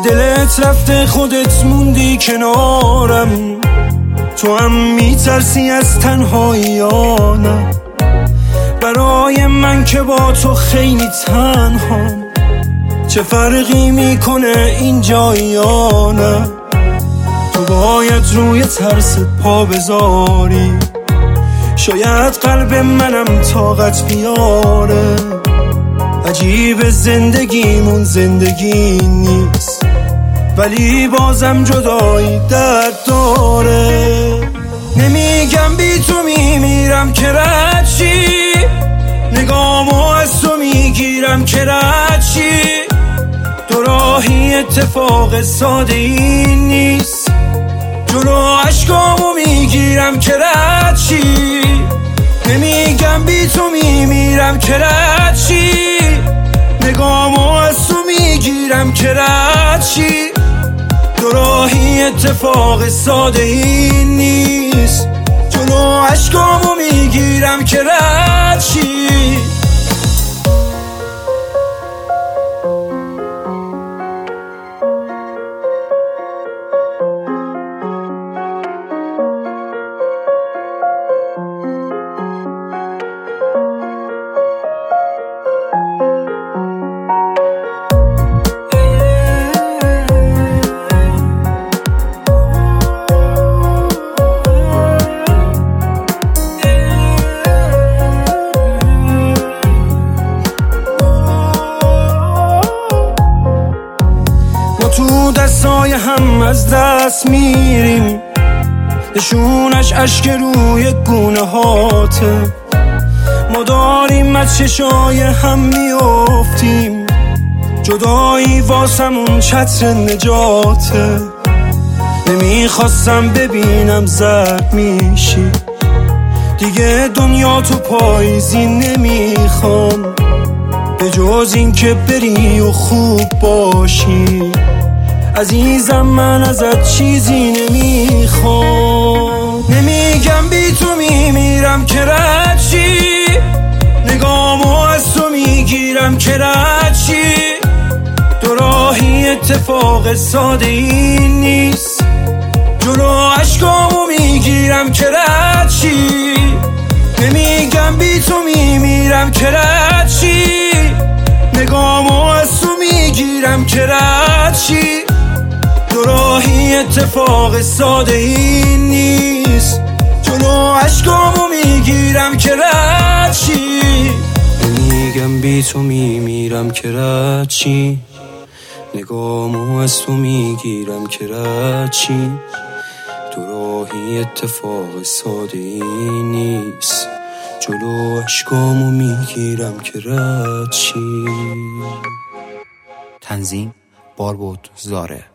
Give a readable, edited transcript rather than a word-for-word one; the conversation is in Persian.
دلت رفته خودت موندی کنارم، تو هم میترسی از تنهایی یا نه؟ برای من که با تو خیلی تنهام، چه فرقی میکنه اینجا یا نه؟ تو باید روی ترس پا بذاری، شاید قلب منم طاقت بیاره. عجیب زندگیمون زندگی نیست، ولی بازم جدایی درد داره. نمیگم بی تو میمیرم که رد چی، نگامو از تو میگیرم که رد چی. دو راهی اتفاق ساده ای نیست، جلو عشقامو میگیرم که رد چی. نمیگم بی تو میمیرم که رد چی، نگامو از تو میگیرم که رد چی. دو راهی اتفاق ساده ای نیست، جلو عشقامو میگیرم که رد چی. تو دستای هم از دست میریم، نشونش اشک روی گونه هاته. ما داریم از چشای هم میافتیم، جدایی واسمون چتر نجاته. نمیخواستم ببینم زرد میشی، دیگه دنیا تو پاییزی نمیخوام، به جز این که بری و خوب باشی. عزیزم من ازت چیزی نمیخوام، نمیگم بی تو میمیرم که رد چی، نگامو از تو میگیرم که رد چی. دو راهی اتفاق ساده ای نیست، جلو عشقامو میگیرم که رد چی. نمیگم بی تو میمیرم که رد چی، نگامو از تو میگیرم که رد چی. دو راهی اتفاق ساده ای نیست، جلو عشقامو میگیرم که رد چی. نمیگم بی تو میمیرم که رد چی، نگامو از تو میگیرم که رد چی. دو راهی اتفاق ساده ای نیست، جلو عشقامو میگیرم که رد چی. تنظیم باربود زاره.